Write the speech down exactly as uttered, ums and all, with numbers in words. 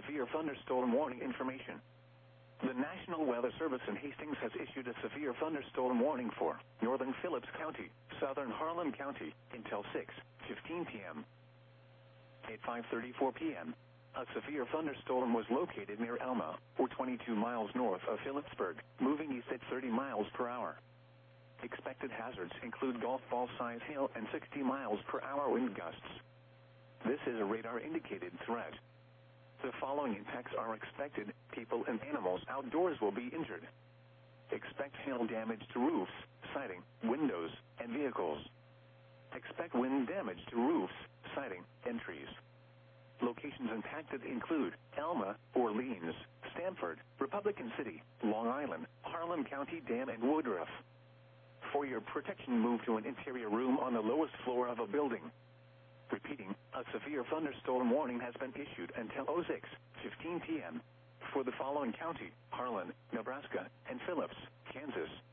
severe thunderstorm warning information. The National Weather Service in Hastings has issued a severe thunderstorm warning for northern Phillips County, southern Harlan County, until six fifteen p m At five thirty-four p m, a severe thunderstorm was located near Elma, or twenty-two miles north of Phillipsburg, moving east at thirty miles per hour. Expected hazards include golf ball-size hail and sixty miles per hour wind gusts. This is a radar-indicated threat. The following impacts are expected. People and animals outdoors will be injured. Expect hail damage to roofs, siding, windows, and vehicles. Expect wind damage to roofs, siding, and trees. Locations impacted include Elma, Orleans, Stamford, Republican City, Long Island, Harlan County Dam, and Woodruff. For your protection, move to an interior room on the lowest floor of a building. Repeating, a severe thunderstorm warning has been issued until oh six fifteen p m for the following county: Harlan, Nebraska, and Phillips, Kansas.